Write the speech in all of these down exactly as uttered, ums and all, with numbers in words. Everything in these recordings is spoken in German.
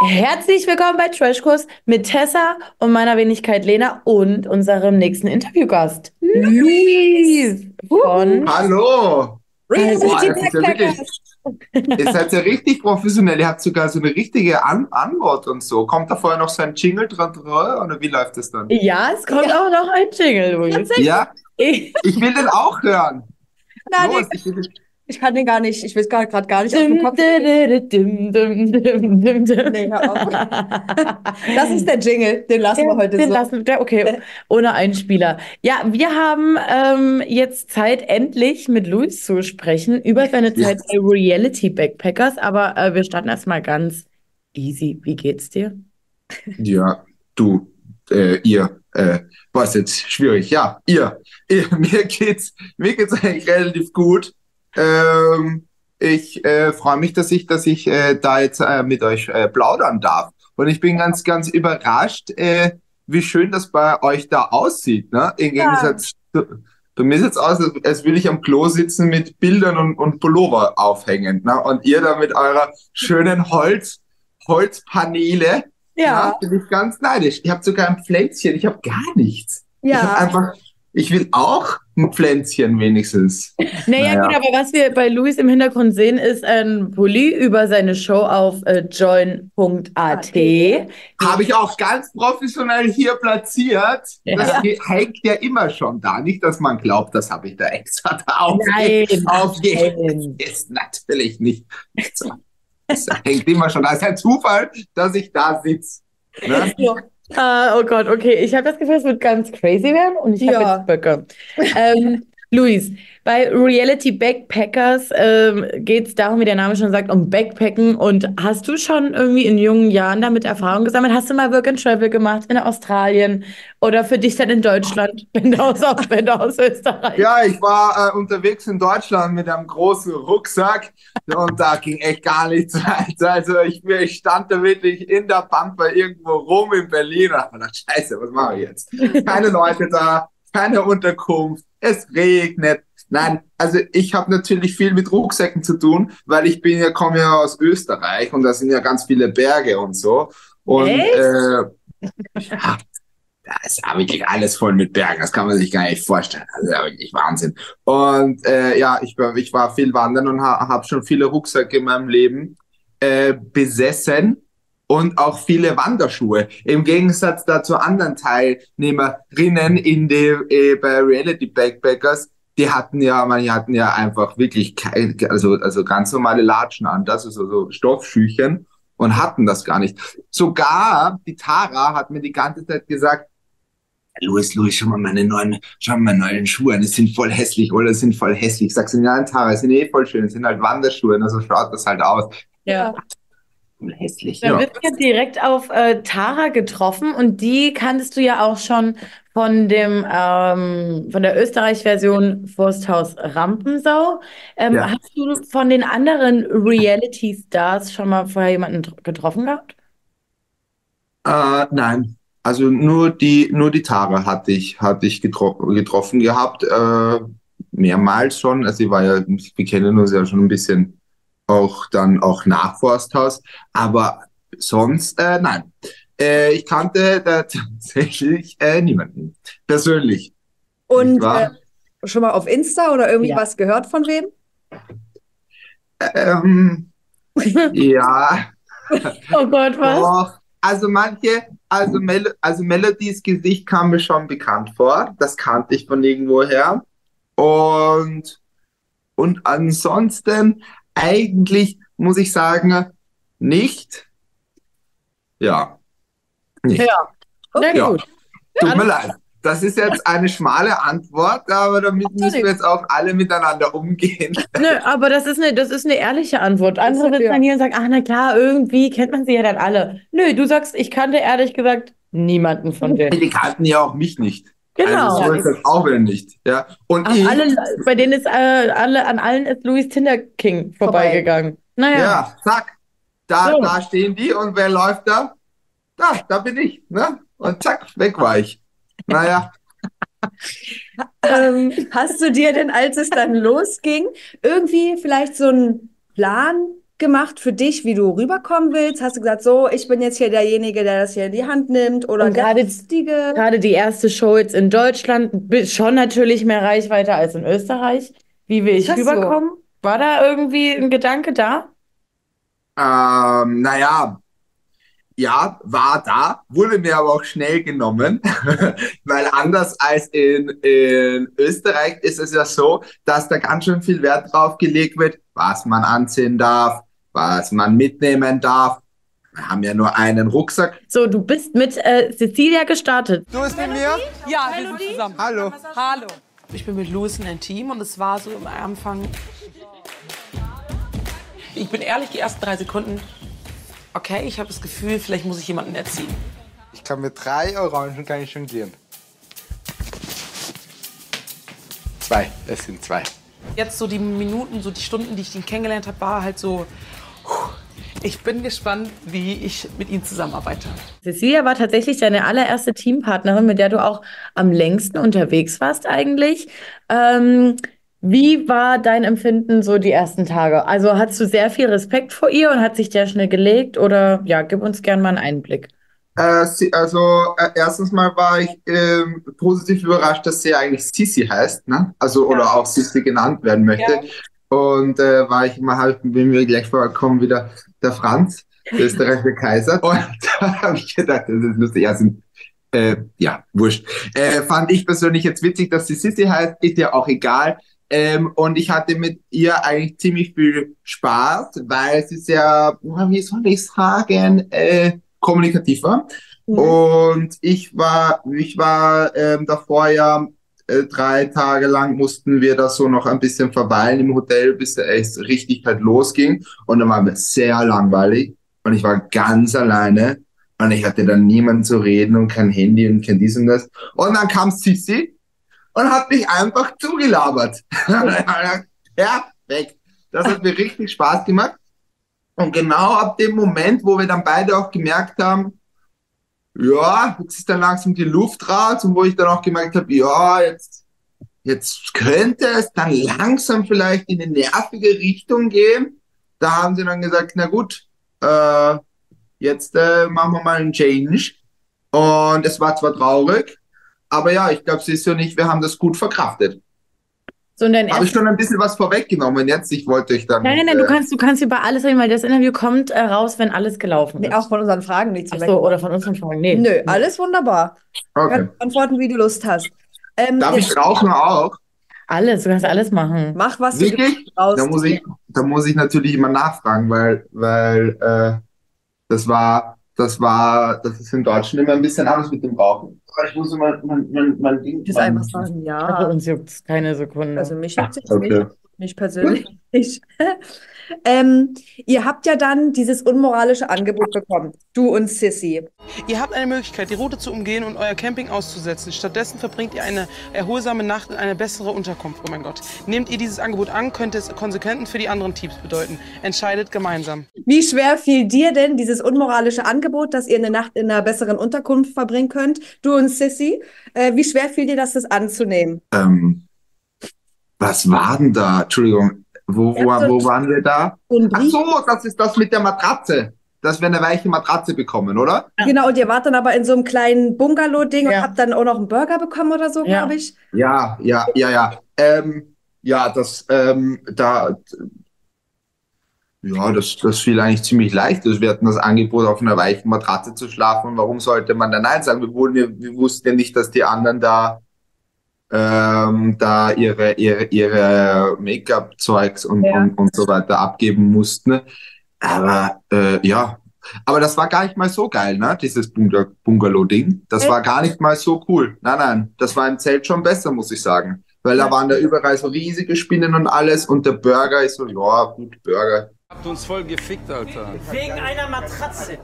Herzlich willkommen bei Trashkurs mit Tessa und meiner Wenigkeit Lena und unserem nächsten Interviewgast, Luis von Hallo! Boah, Reality das ist ja wirklich, Backpackers. ihr seid ja richtig professionell. Ihr habt sogar so eine richtige An Antwort und so. Kommt da vorher noch so ein Jingle dran dran oder wie läuft das dann? Ja, es kommt auch noch ein Jingle, Luis. Ja, Ich- ich will den auch hören. Nein, Los, den, ich will den. ich kann den gar nicht. Ich weiß gerade gar nicht aus dem Dum, Kopf. dum, dum, dum, dum, dum, dum. Nee, hör auf. Das ist der Jingle. Den lassen wir heute Den so. lassen wir, okay, ohne Einspieler. Ja, wir haben ähm, jetzt Zeit, endlich mit Luis zu sprechen über seine Ja, Zeit bei Reality Backpackers, aber äh, wir starten erstmal ganz easy. Wie geht's dir? ja, du, äh, ihr, äh, was jetzt schwierig. Ja, ihr, ihr mir geht's, mir geht's eigentlich relativ gut. Ähm, ich äh, freue mich, dass ich, dass ich äh, da jetzt äh, mit euch äh, plaudern darf. Und ich bin ganz, ganz überrascht, äh, wie schön das bei euch da aussieht. Ne? Im Ja. Gegensatz zu, bei mir sieht's aus, als, als würde ich am Klo sitzen mit Bildern und, und Pullover aufhängen. Ne? Und ihr da mit eurer schönen Holz, Holzpaneele. Ja, Na, bin ich ganz neidisch. Ihr habt sogar ein Pflänzchen, ich habe gar nichts. Ich habe ja. einfach, ich will auch ein Pflänzchen wenigstens. Naja, gut, Naja, aber was wir bei Luis im Hintergrund sehen, ist ein Pulli über seine Show auf äh, join punkt a t. habe ich auch ganz professionell hier platziert. Das Ja. ge- hängt ja immer schon da. Nicht, dass man glaubt, das habe ich da extra da aufge Nein, aufgehängt. nein. Ist natürlich nicht so. Das hängt immer schon da. Es ist ein Zufall, dass ich da sitze. Ne? So. Ah, oh Gott, okay. Ich habe das Gefühl, es wird ganz crazy werden und ich habe Ja. jetzt Böcke. Ähm, Luis, bei Reality Backpackers ähm, geht es darum, wie der Name schon sagt, um Backpacken. Und hast du schon irgendwie in jungen Jahren damit Erfahrung gesammelt? Hast du mal Work and Travel gemacht in Australien oder für dich dann in Deutschland, wenn du aus, wenn du aus Österreich? Ja, ich war äh, unterwegs in Deutschland mit einem großen Rucksack und da ging echt gar nichts weiter. Also ich, ich stand da wirklich in der Pampa irgendwo rum in Berlin und hab mir gedacht, scheiße, was mache ich jetzt? Keine Leute da, keine Unterkunft, es regnet. Nein, also ich habe natürlich viel mit Rucksäcken zu tun, weil ich bin ja, komme ja aus Österreich und da sind ja ganz viele Berge und so. Und Echt? äh, ja, da ist ja wirklich alles voll mit Bergen. Das kann man sich gar nicht vorstellen. Das ist ja wirklich Wahnsinn. Und äh, ja, ich war, ich war viel wandern und ha, habe schon viele Rucksäcke in meinem Leben äh, besessen und auch viele Wanderschuhe. Im Gegensatz da zu anderen Teilnehmerinnen in die, äh, bei Reality Backpackers, die hatten ja, manche hatten ja einfach wirklich kein, also, also ganz normale Latschen an, das ist so, so Stoffschüchen und hatten das gar nicht. Sogar die Tara hat mir die ganze Zeit gesagt, Louis, Louis, schau mal meine neuen, schau mal meine neuen Schuhe an, die sind voll hässlich, oder? Die sind voll hässlich. Ich sag so, nein, Tara, die sind eh voll schön, das sind halt Wanderschuhe, also schaut das halt aus. Ja. Voll hässlich, Dann ja. bist du ja direkt auf äh, Tara getroffen und die kanntest du ja auch schon von dem ähm, von der Österreich-Version Forsthaus Rampensau. Ähm, Ja. hast du von den anderen Reality-Stars schon mal vorher jemanden tr- getroffen gehabt? Äh, nein, also nur die, nur die Tara hatte ich, hatte ich getro getroffen gehabt, äh, mehrmals schon. Also sie war ja, wir kennen uns ja schon ein bisschen auch dann auch nach Forsthaus, aber sonst, äh, nein. Äh, ich kannte da tatsächlich äh, niemanden persönlich, nicht Und äh, wahr? schon mal auf Insta oder irgendwie Ja. was gehört von wem? Ähm, ja, Oh Gott, was? doch. Also manche, also, Mel also Melodies Gesicht kam mir schon bekannt vor. Das kannte ich von irgendwoher. Und, und ansonsten eigentlich muss ich sagen, nicht. Ja, nicht. Ja, na Okay. Ja, gut. tut mir Alles, leid. Das ist jetzt eine schmale Antwort, aber damit ja müssen wir nichts. jetzt auch alle miteinander umgehen. nö, aber das ist eine, das ist eine ehrliche Antwort. Andere Das- sitzen ja. dann hier und sagen, ach na klar, irgendwie kennt man sie ja dann alle. Nö, du sagst, ich kannte ehrlich gesagt niemanden von denen. Die kannten ja auch mich nicht. Genau. Also so ist das auch wieder nicht. Ja. Und Ach, ich, alle, bei denen ist äh, alle, an allen ist Louis Tinder King vorbeigegangen. Naja, ja, zack, da, so. da stehen die und wer läuft da? Da, da bin ich. Ne? Und zack, weg war ich. Naja, Ähm, Hast du dir denn, als es dann losging, irgendwie vielleicht so einen Plan gemacht für dich, wie du rüberkommen willst? Hast du gesagt, so, ich bin jetzt hier derjenige, der das hier in die Hand nimmt? Oder Und gerade Lustige? gerade die erste Show jetzt in Deutschland, bi- schon natürlich mehr Reichweite als in Österreich. Wie will ich Ist das so? rüberkommen? War da irgendwie ein Gedanke da? Ähm, naja, ja, war da, wurde mir aber auch schnell genommen, weil anders als in, in Österreich ist es ja so, dass da ganz schön viel Wert drauf gelegt wird, was man anziehen darf, was man mitnehmen darf. Wir haben ja nur einen Rucksack. So, du bist mit äh, Cecilia gestartet. Du bist mit mir? Ja, wir sind zusammen. Hallo. Hallo. Ich bin mit Louis in ein Team und es war so am Anfang. Ich bin ehrlich, die ersten drei Sekunden. Okay, ich habe das Gefühl, vielleicht muss ich jemanden erziehen. Ich kann mit drei Orangen kann ich jonglieren. Zwei, es sind zwei. Jetzt so die Minuten, so die Stunden, die ich ihn kennengelernt habe, war halt so. Ich bin gespannt, wie ich mit ihm zusammenarbeite. Cecilia war tatsächlich deine allererste Teampartnerin, mit der du auch am längsten unterwegs warst eigentlich. Ähm, wie war dein Empfinden so die ersten Tage? Also hattest du sehr viel Respekt vor ihr und hat sich der schnell gelegt? Oder ja, gib uns gerne mal einen Einblick. Äh, sie, also äh, erstens mal war ich ähm, positiv überrascht, dass sie eigentlich Sissi heißt, ne? Also oder auch Sissi genannt werden möchte. Ja. Und äh, war ich immer halt, bin mir gleich vorgekommen, wieder der Franz, der österreichische Kaiser. Und da habe ich gedacht, das ist lustig. Ja, sind, äh, ja wurscht. Äh, fand ich persönlich jetzt witzig, dass sie Sissi heißt, ist ja auch egal. Ähm, und ich hatte mit ihr eigentlich ziemlich viel Spaß, weil sie sehr, wie soll ich sagen, äh, kommunikativ war. Mhm. Und ich war, ich war ähm, davor ja äh, drei Tage lang mussten wir da so noch ein bisschen verweilen im Hotel, bis es richtig halt losging. Und dann war mir sehr langweilig und ich war ganz alleine und ich hatte dann niemanden zu reden und kein Handy und kein dies und das. Und dann kam Sissi und hat mich einfach zugelabert. Ja, weg. Das hat mir richtig Spaß gemacht. Und genau ab dem Moment, wo wir dann beide auch gemerkt haben, ja, jetzt ist dann langsam die Luft raus und wo ich dann auch gemerkt habe, ja, jetzt, jetzt könnte es dann langsam vielleicht in eine nervige Richtung gehen. Da haben sie dann gesagt, na gut, äh, jetzt äh, machen wir mal einen Change. Und es war zwar traurig, aber ja, ich glaube, sie ist und ich, wir haben das gut verkraftet. So, und dein Habe ich erstes- schon ein bisschen was vorweggenommen jetzt? Ich wollte euch dann... Nein, nein, nein, äh, du kannst, du kannst über alles reden, weil das Interview kommt äh, raus, wenn alles gelaufen Nee, ist. auch von unseren Fragen nichts Ach weg. so, oder von unseren Fragen. Nee. Nö, alles wunderbar. Du Okay. kannst antworten, wie du Lust hast. Ähm, Darf jetzt ich rauchen auch? Alles, du kannst alles machen. mach, was du Wirklich? brauchst. Da muss ich, da muss ich natürlich immer nachfragen, weil, weil äh, das war, das war, das ist in Deutschland immer ein bisschen anders mit dem Rauchen. Aber ich muss immer mein, mein, mein Ding. Ich mein- einfach sagen, Also ja. uns juckt keine Sekunde. Also mich juckt es Okay. nicht. Mich persönlich nicht. ähm, ihr habt ja dann dieses unmoralische Angebot bekommen. Du und Sissy. Ihr habt eine Möglichkeit, die Route zu umgehen und euer Camping auszusetzen. Stattdessen verbringt ihr eine erholsame Nacht in eine bessere Unterkunft. Oh mein Gott. Nehmt ihr dieses Angebot an, könnte es Konsequenzen für die anderen Teams bedeuten. Entscheidet gemeinsam. Wie schwer fiel dir denn dieses unmoralische Angebot, dass ihr eine Nacht in einer besseren Unterkunft verbringen könnt? Du und Sissy. Äh, wie schwer fiel dir das, das anzunehmen? Ähm, was war denn da? Entschuldigung, wo, wo, Ja, so- wo waren wir da? So ein Ach Brief. so, das ist das mit der Matratze. Dass wir eine weiche Matratze bekommen, oder? Genau, und ihr wart dann aber in so einem kleinen Bungalow-Ding Ja. und habt dann auch noch einen Burger bekommen oder so, Ja. glaube ich. Ja, ja, ja, ja. Ähm, ja, das, ähm, da, ja, das, das fiel eigentlich ziemlich leicht. Also wir hatten das Angebot, auf einer weichen Matratze zu schlafen. Warum sollte man da Nein sagen? Wir, wurden, ja- wir wussten ja nicht, dass die anderen da, ähm, da ihre, ihre, ihre Make-up-Zeugs und, Ja. und, und so weiter abgeben mussten. Aber, äh, ja. Aber das war gar nicht mal so geil, ne? Dieses Bunga- Bungalow-Ding. Das Echt? war gar nicht mal so cool. Nein, nein. Das war im Zelt schon besser, muss ich sagen. Weil da waren da überall so riesige Spinnen und alles und der Burger ist so, ja, gut, Burger. Habt uns voll gefickt, Alter. Wegen einer Matratze.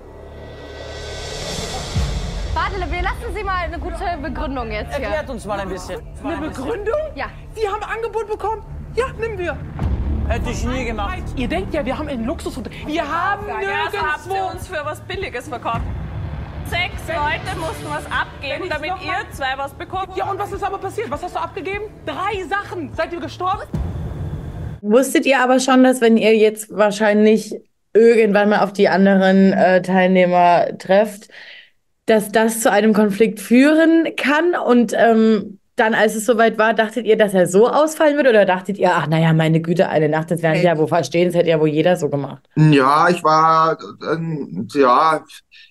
Warte, wir lassen Sie mal eine gute Begründung jetzt hier. Erklärt uns mal ein bisschen. Eine Begründung? Ja. Wir haben ein Angebot bekommen. Ja, nehmen wir. Hätte ich nie gemacht. Ihr denkt ja, wir haben einen Luxushotel. Wir haben Habt ihr nirgendwo. uns für was Billiges verkauft? Sechs Leute mussten was abgeben, ich damit noch ihr mal- zwei was bekommt. Ja, und was ist aber passiert? Was hast du abgegeben? Drei Sachen. Seid ihr gestorben? Wusstet ihr aber schon, dass wenn ihr jetzt wahrscheinlich irgendwann mal auf die anderen äh, Teilnehmer trefft, dass das zu einem Konflikt führen kann. Und ähm, dann, als es soweit war, dachtet ihr, dass er so ausfallen würde? Oder dachtet ihr, ach naja, meine Güte, eine Nacht, das werden sie ja wohl verstehen, das hätte ja wohl jeder so gemacht. Ja, ich war, ähm, ja,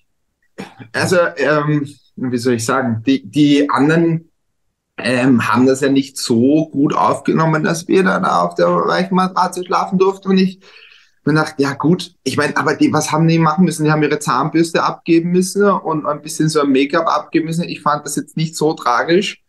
also, ähm, wie soll ich sagen, die, die anderen ähm, haben das ja nicht so gut aufgenommen, dass wir dann auf der weichen Matratze schlafen durften. Und ich mir dachte, ja gut, ich meine, aber die, was haben die machen müssen? Die haben ihre Zahnbürste abgeben müssen und ein bisschen so ein Make-up abgeben müssen. Ich fand das jetzt nicht so tragisch.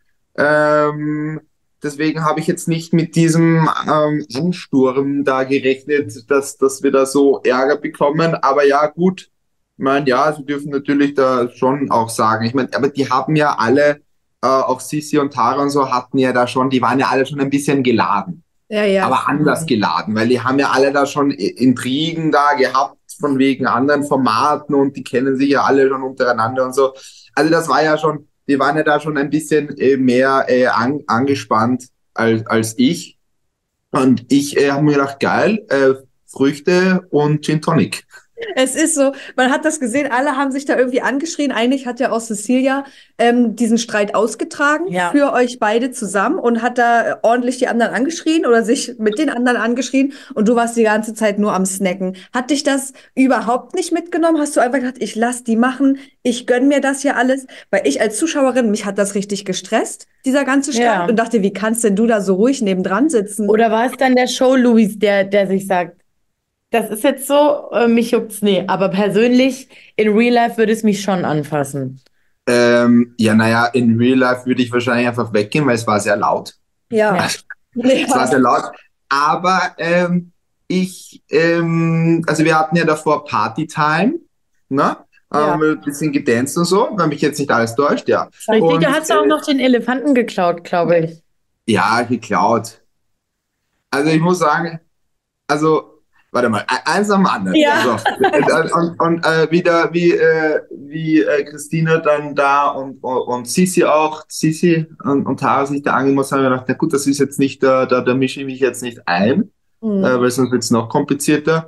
Ähm, deswegen habe ich jetzt nicht mit diesem ähm, Ansturm da gerechnet, dass, dass wir da so Ärger bekommen. Aber ja, gut. Ich meine, ja, sie dürfen natürlich da schon auch sagen. Ich meine, aber die haben ja alle, äh, auch Sissi und Tara und so, hatten ja da schon, die waren ja alle schon ein bisschen geladen. Ja, ja. Aber anders geladen, weil die haben ja alle da schon Intrigen da gehabt, von wegen anderen Formaten und die kennen sich ja alle schon untereinander und so. Also das war ja schon, die waren ja da schon ein bisschen äh, mehr äh, an, angespannt als, als ich. Und ich äh, habe mir gedacht, geil, äh, Früchte und Gin Tonic. Es ist so, man hat das gesehen, alle haben sich da irgendwie angeschrien. Eigentlich hat ja auch Cecilia ähm, diesen Streit ausgetragen Ja. für euch beide zusammen und hat da ordentlich die anderen angeschrien oder sich mit den anderen angeschrien und du warst die ganze Zeit nur am Snacken. Hat dich das überhaupt nicht mitgenommen? Hast du einfach gedacht, ich lass die machen, ich gönn mir das hier alles? Weil ich als Zuschauerin, mich hat das richtig gestresst, dieser ganze Streit, Ja. und dachte, wie kannst denn du da so ruhig nebendran sitzen? Oder war es dann der Show-Louis, der, der sich sagt, das ist jetzt so, äh, mich juckt's, nee. Aber persönlich, in Real Life würde es mich schon anfassen. Ähm, ja, naja, in Real Life würde ich wahrscheinlich einfach weggehen, weil es war sehr laut. Ja. Es war sehr laut. Aber ähm, ich, ähm, also wir hatten ja davor Party-Time, ne? Ja. Haben wir ein bisschen gedanced und so, wenn mich jetzt nicht alles täuscht, ja. Richtig, Und, da hast du auch äh, noch den Elefanten geklaut, glaube ich. Ja, geklaut. Also ich muss sagen, also, warte mal, e- eins am anderen. Ja. So. Und, und äh, wieder wie, äh, wie äh, Christina dann da und, und, und Sissi auch, Sissi und, und Tara sich da angemacht haben, haben wir gedacht, na gut, das ist jetzt nicht, da, da, da mische ich mich jetzt nicht ein, Mhm. äh, weil sonst wird es noch komplizierter.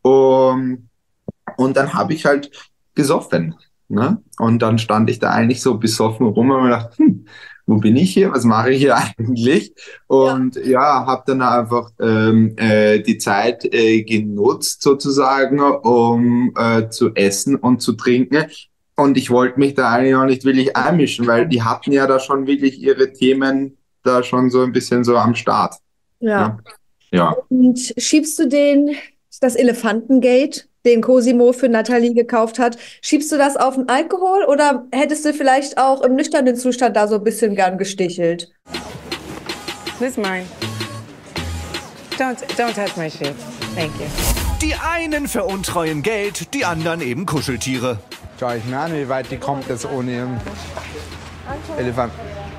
Um, und dann habe ich halt gesoffen. Ne? Und dann stand ich da eigentlich so besoffen rum und mir gedacht, hm, wo bin ich hier? Was mache ich hier eigentlich? Und ja, ja habe dann einfach ähm, äh, die Zeit äh, genutzt sozusagen, um äh, zu essen und zu trinken. Und ich wollte mich da eigentlich auch nicht wirklich einmischen, weil die hatten ja da schon wirklich ihre Themen da schon so ein bisschen so am Start. Ja. Ja. Und schiebst du den, das Elefantengate, den Cosimo für Nathalie gekauft hat, schiebst du das auf den Alkohol oder hättest du vielleicht auch im nüchternen Zustand da so ein bisschen gern gestichelt? This is mine. Don't, don't touch my shit. Thank you. Die einen veruntreuen Geld, die anderen eben Kuscheltiere. Schau ich mir an, wie weit die kommt jetzt ohne ihren Elefant.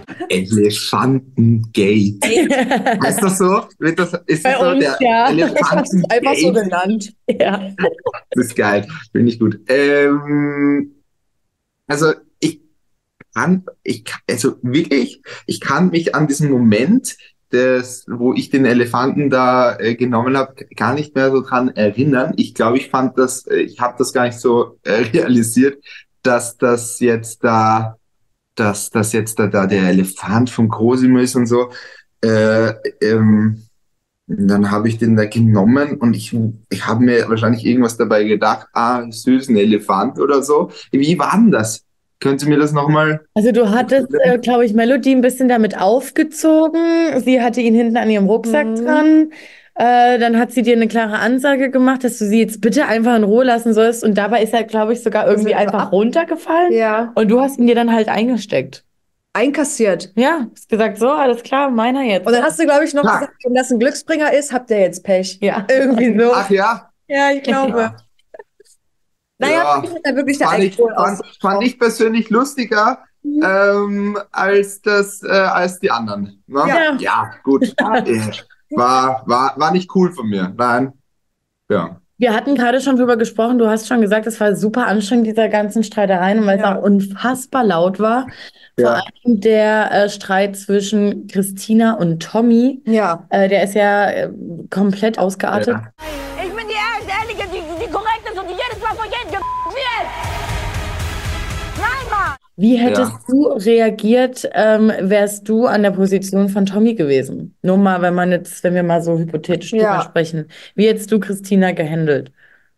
Elefantengate. Heißt das so? Wird das, ist Bei das so uns, der ja. Elefantengate? Einfach so genannt. Ja. Das ist geil. Finde ich gut. Ähm, also ich kann, ich kann, also wirklich, ich kann mich an diesen Moment, des, wo ich den Elefanten da äh, genommen habe, gar nicht mehr so dran erinnern. Ich glaube, ich fand das, äh, ich habe das gar nicht so äh, realisiert, dass das jetzt da, dass das jetzt da, da der Elefant vom Cosimo ist und so. Äh, ähm, dann habe ich den da genommen und ich, ich habe mir wahrscheinlich irgendwas dabei gedacht, ah, süß, ein Elefant oder so. Wie war denn das? Können Sie mir das nochmal? Also du hattest, äh, glaube ich, Melody ein bisschen damit aufgezogen. Sie hatte ihn hinten an ihrem Rucksack Mhm. dran. Äh, dann hat sie dir eine klare Ansage gemacht, dass du sie jetzt bitte einfach in Ruhe lassen sollst. Und dabei ist er, glaube ich, sogar irgendwie Ist er einfach ab- runtergefallen. Ja. Und du hast ihn dir dann halt eingesteckt. Einkassiert. Ja, hast gesagt, so, alles klar, meiner jetzt. Und dann hast du, glaube ich, noch Ja. gesagt, wenn das ein Glücksbringer ist, habt ihr jetzt Pech. Ja. Irgendwie so. Ach ja, Ja, ich glaube. Naja, Ja. ich da wirklich der fand ich, Alkohol fand, aus. fand ich persönlich lustiger ähm, als das, äh, als die anderen. Ne? Ja. Ja, gut. Äh, war, war, war nicht cool von mir. Nein. Ja. Wir hatten gerade schon drüber gesprochen, du hast schon gesagt, es war super anstrengend, dieser ganzen Streitereien, weil Ja. es auch unfassbar laut war. Vor Ja. allem der äh, Streit zwischen Christina und Tommy, Ja. äh, der ist ja äh, komplett ausgeartet. Ja. Ich bin die Ehrliche, die, die Wie hättest Ja. du reagiert, ähm, wärst du an der Position von Tommy gewesen? Nur mal, wenn man jetzt, wenn wir mal so hypothetisch drüber Ja. sprechen. Wie hättest du Christina gehandelt?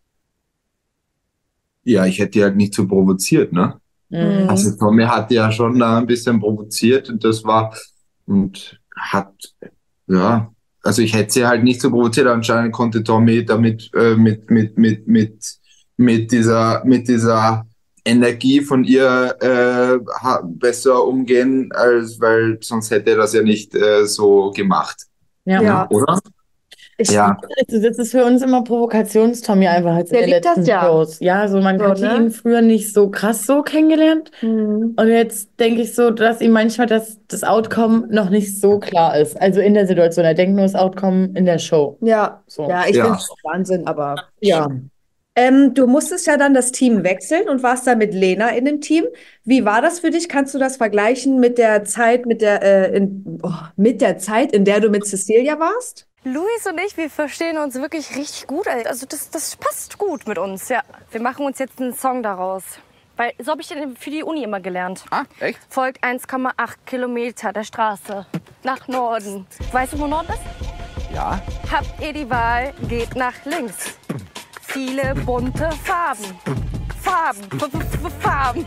Ja, ich hätte die halt nicht so provoziert, ne? Mhm. Also Tommy hat ja schon da ein bisschen provoziert und das war und hat, ja, also ich hätte sie halt nicht so provoziert. Anscheinend konnte Tommy damit äh, mit mit mit mit mit dieser mit dieser Energie von ihr äh, ha- besser umgehen, als weil sonst hätte er das ja nicht äh, so gemacht, Ja. Ja. oder? Ich, Ja, Das ist für uns immer Provokations-Tommy einfach als in Der den liebt das letzten ja. Shows. Ja, so man So, hatte ne? ihn früher nicht so krass so kennengelernt. Mhm. Und jetzt denke ich so, dass ihm manchmal das, das Outcome noch nicht so klar ist. Also in der Situation. Er denkt nur das Outcome in der Show. Ja, So. ja, ich Ja. finde es Wahnsinn, aber Ja. ähm, du musstest ja dann das Team wechseln und warst dann mit Lena in dem Team. Wie war das für dich? Kannst du das vergleichen mit der Zeit, mit der, äh, in, oh, mit der Zeit, in der du mit Cecilia warst? Luis und ich, wir verstehen uns wirklich richtig gut. Also das, das passt gut mit uns, ja. Wir machen uns jetzt einen Song daraus. Weil so habe ich den für die Uni immer gelernt. Ah, echt? Folgt eins Komma acht Kilometer der Straße nach Norden. Weißt du, wo Norden ist? Ja. Habt ihr die Wahl, geht nach links. Viele bunte Farben. Farben, F -f -f Farben.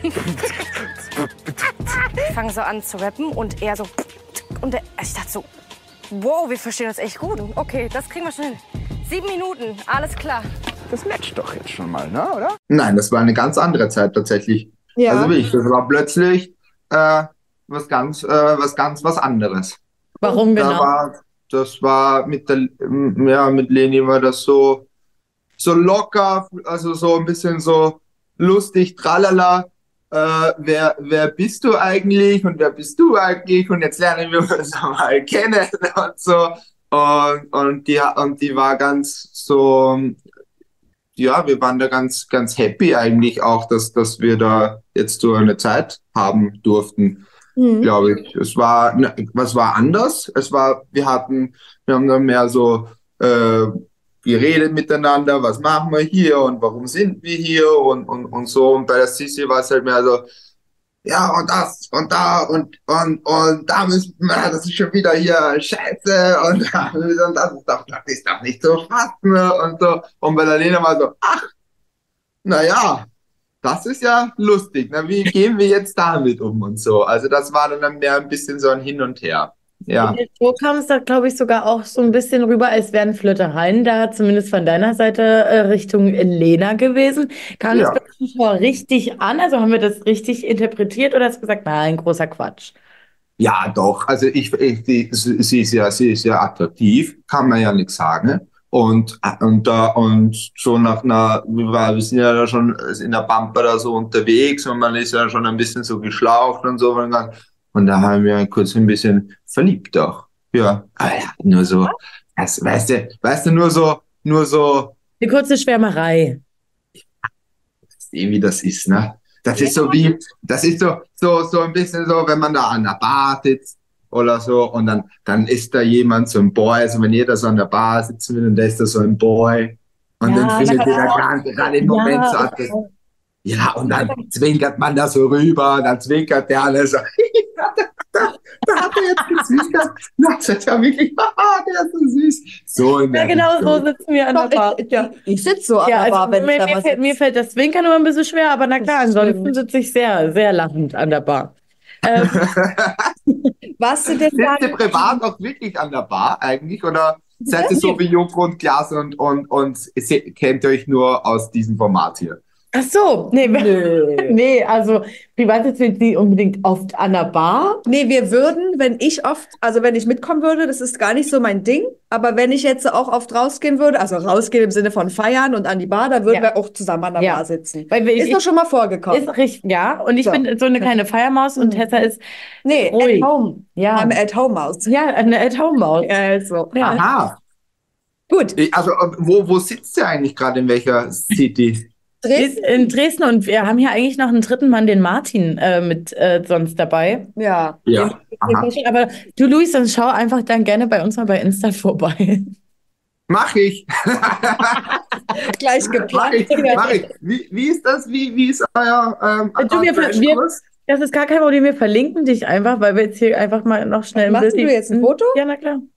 Ich fange so an zu rappen und er so... Und der, ich dachte so, wow, wir verstehen uns echt gut. Okay, das kriegen wir schon hin. Sieben Minuten, alles klar. Das matcht doch jetzt schon mal, ne, oder? nein, das war eine ganz andere Zeit tatsächlich. Ja. Also wirklich, das war plötzlich äh, was ganz, äh, was ganz was anderes. Warum Da genau? war, das war mit der, m- ja, mit Leni war das so, so locker, also so ein bisschen so lustig, tralala. Äh, wer, wer bist du eigentlich und wer bist du eigentlich? Und jetzt lernen wir uns mal kennen und so. Und, und die, und die war ganz so, ja, wir waren da ganz, ganz happy eigentlich auch, dass, dass wir da jetzt so eine Zeit haben durften, Mhm. glaube ich. Es war, ne, was war anders? Es war, wir hatten, wir haben dann mehr so äh, geredet miteinander, was machen wir hier und warum sind wir hier und, und, und so. Und bei der Sissi war es halt mehr so, ja, und das und da und, und, und da müssen wir, das ist schon wieder hier Scheiße und, und das ist doch, das ist doch nicht so fassen und so. Und bei der Lena war so, ach, naja, das ist ja lustig. Na, wie gehen wir jetzt damit um und so? Also das war dann mehr ein bisschen so ein Hin und Her. Ja. In der Show kam es da, glaube ich, sogar auch so ein bisschen rüber, als wären Flirtereien da, zumindest von deiner Seite äh, Richtung Lena gewesen. Kam Ja. das bei den Zuschauern richtig an? Also haben wir das richtig interpretiert oder hast du gesagt, nein, großer Quatsch? Ja, doch. Also ich, ich die, sie ist ja, sie ist ja attraktiv, kann man ja nichts sagen. Und, und da, und schon nach einer, wir, war, wir sind ja da schon in der Pampa da so unterwegs und man ist ja schon ein bisschen so geschlaucht und so. Und da haben wir kurz ein bisschen verliebt auch. Ja. Aber ja, nur so, das, weißt du, weißt du, nur so, nur so, Eine kurze Schwärmerei. wie das ist, ne? Das ist so wie, das ist so, so, so ein bisschen so, wenn man da an der Bar sitzt oder so und dann, dann ist da jemand, so ein Boy, also wenn jeder so an der Bar sitzt und da ist da so ein Boy und Ja, dann findet na jeder klar. gerade gerade im Moment Ja, so attraktiv. Ja, und dann zwinkert man da so rüber, dann zwinkert der alle so, da, da hat er jetzt gezwinkert. Das ist ja wirklich, haha, der ist so süß. So in Ja, der genau so Richtung. sitzen wir an der Bar. Ich, ja, ich sitze so an Ja, der Bar, also wenn mir, ich da mir, was fällt, mir fällt das Zwinkern immer ein bisschen schwer, aber na klar, Das ansonsten stimmt. sitze ich sehr, sehr lachend an der Bar. Ähm, Warst du denn Sitzt ihr dann, privat auch wirklich an der Bar eigentlich? Oder seid ihr so wie Joko und Klaas und, und, und se- kennt ihr euch nur aus diesem Format hier? ach so, nee, Nö. nee, also privat sitzen wir jetzt nicht unbedingt oft an der Bar. Nee, wir würden, wenn ich oft, also wenn ich mitkommen würde, das ist gar nicht so mein Ding, aber wenn ich jetzt auch oft rausgehen würde, also rausgehen im Sinne von feiern und an die Bar, dann würden Ja. wir auch zusammen an der Ja. Bar sitzen. Weil wir, Ist ich, doch schon mal vorgekommen. ist richtig, ja, und ich So. bin so eine kleine Feiermaus und Mhm. Tessa ist Nee, ruhig. at home. Ja, I'm at home Maus. ja, eine At-Home-Maus. Also, Ja. Aha. gut. Ich- Also, äh, wo, wo sitzt ihr eigentlich gerade? In welcher City? Die ist in Dresden und wir haben hier eigentlich noch einen dritten Mann, den Martin, äh, mit äh, sonst dabei. Ja. Ja. Aha. Aber du, Luis, dann schau einfach dann gerne bei uns mal bei Insta vorbei. Mach ich. Gleich Mach geplant. ich. Mach ich. Wie, wie ist das? Wie, wie ist euer ähm, Du, wir- Account wir- Kurs? Das ist gar kein Problem. Wir verlinken dich einfach, weil wir jetzt hier einfach mal noch schnell ein Machst du Bild- jetzt ein Foto? Ja, na klar.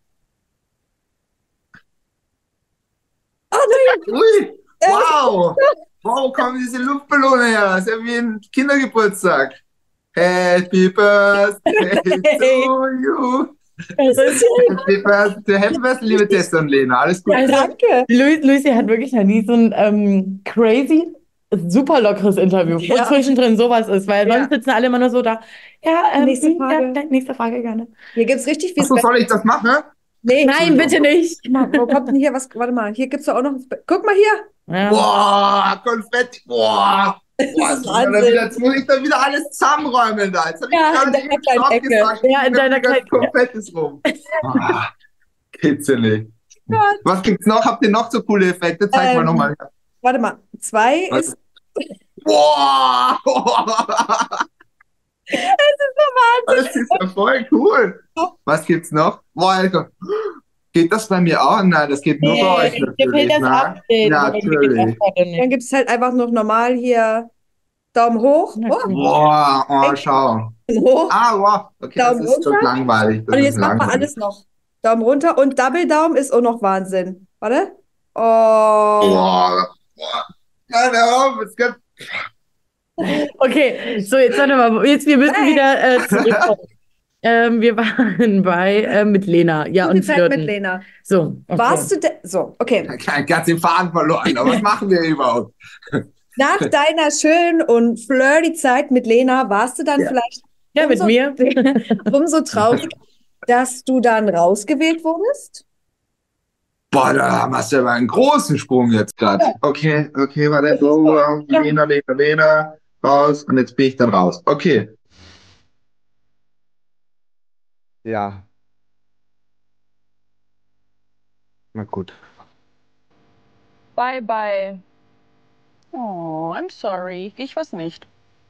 Ah, nein! Ui, wow! Wow, kommen diese Luftballone her? Das ist ja wie ein Kindergeburtstag. Happy Birthday to you. Das ist Happy Birthday, Happy Birthday, liebe Tessa und Lena. Alles Gute. Also, Danke. Lu- Lucy hat wirklich noch nie so ein ähm, crazy, super lockeres Interview, wo Ja. zwischendrin sowas ist, weil Ja. sonst sitzen alle immer nur so da. Ja, ähm, Nächste hm, Frage. Ja, nächste Frage gerne. Hier gibt es richtig viel Achso, soll ich das machen? Nee, Nein, bitte nicht. Mal, wo kommt denn hier was? Warte mal, hier gibt es doch auch noch. Guck mal hier. Ja. Boah, Konfetti, boah. Boah, ist jetzt, muss ich da Wahnsinn. wieder, jetzt muss ich da wieder alles zusammenräumen da. Jetzt habe ich Ja, gerade in deiner eben kleinen Stopp Ecke. gesagt. Ja, in deiner kleinen Ecke. Konfettis rum. Boah, geht's ja nicht. Gott. Was gibt's noch? Habt ihr noch so coole Effekte? Zeig mal Ähm, nochmal. Warte mal. Zwei Was? ist. Boah! Das ist so Wahnsinn. Das ist ja voll cool. Was gibt's noch? Boah, Alter. Geht das bei mir auch? Nein, das geht nur bei euch Dir fehlt natürlich. das Ne? Update. Ja, aber mir geht natürlich. das gerade nicht. Dann gibt es halt einfach noch normal hier Daumen hoch. Na, Oh, cool. Boah, oh, schau. Daumen hoch. Ah, wow. Okay, Daumen das ist schon runter. langweilig. Das Und ist jetzt machen wir langweilig. alles noch. Daumen runter und Double Daumen ist auch noch Wahnsinn. Warte. Oh. Boah, boah. Ja, hör auf, es gibt. Okay, so jetzt warte mal, jetzt wir müssen Nein. wieder äh, zurückkommen. ähm, wir waren bei äh, mit Lena, ja, Gute und Zeit Flirten. mit Lena. So, okay. Warst du de so, okay. Ganz den Faden verloren. Aber was machen wir überhaupt? Nach deiner schönen und flirty Zeit mit Lena warst du dann Ja. vielleicht Ja, mit umso, mir. umso traurig, dass du dann rausgewählt wurdest? Boah, da machst du aber einen großen Sprung jetzt gerade. Okay, okay, warte. So, Lena, Lena, Lena, raus. Und jetzt bin ich dann raus. Okay. Ja. Na gut. Bye, bye. Oh, I'm sorry. Ich weiß nicht.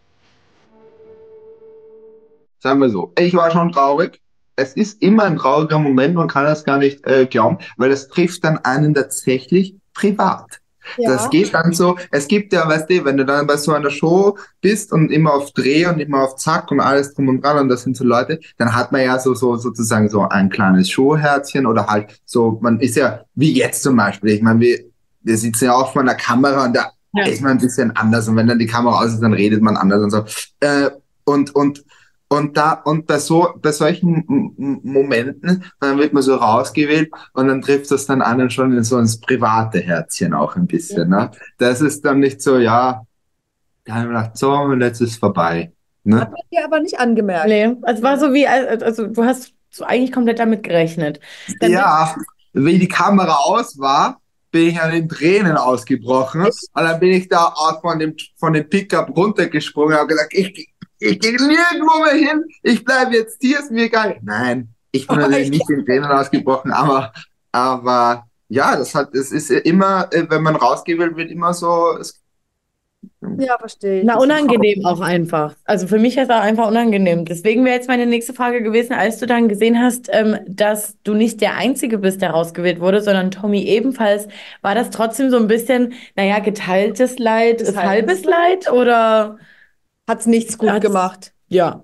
Sagen wir so, ich war schon traurig. Es ist immer ein trauriger Moment, man kann das gar nicht äh, glauben, weil das trifft dann einen tatsächlich privat. Ja. Das geht dann so, es gibt ja, weißt du, wenn du dann bei so einer Show bist und immer auf Dreh und immer auf Zack und alles drum und dran und das sind so Leute, dann hat man ja so, so sozusagen so ein kleines Showherzchen oder halt so, man ist ja, wie jetzt zum Beispiel, ich meine, wir, wir sitzen ja auch vor einer Kamera und da Ja. ist man ein bisschen anders und wenn dann die Kamera aus ist, dann redet man anders und so. Äh, und, und Und da, und bei so, bei solchen M- M- Momenten, dann wird man so rausgewählt und dann trifft das dann einen schon in so ins private Herzchen auch ein bisschen, ne? Das ist dann nicht so, ja, da haben wir gedacht, so, und jetzt ist vorbei, ne? Hat man dir aber nicht angemerkt. Nee, es war so wie, also du hast so eigentlich komplett damit gerechnet. Dann Ja, wie die Kamera aus war, bin ich an den Tränen ausgebrochen und dann bin ich da auch von dem, von dem Pickup runtergesprungen und habe gesagt, ich, ich gehe nirgendwo mehr hin, ich bleibe jetzt hier, ist mir egal. Nein, ich bin Oh, natürlich echt? nicht in Tränen ausgebrochen, aber, aber ja, das hat, es ist ja immer, äh, wenn man rausgewählt wird, immer so, es, Ja, verstehe ich. Na, unangenehm auch einfach. Also für mich ist es auch einfach unangenehm. Deswegen wäre jetzt meine nächste Frage gewesen, als du dann gesehen hast, ähm, dass du nicht der Einzige bist, der rausgewählt wurde, sondern Tommy ebenfalls. War das trotzdem so ein bisschen, naja, geteiltes Leid ist halbes Leid oder? Hat's nichts gut Hat's- gemacht. Ja.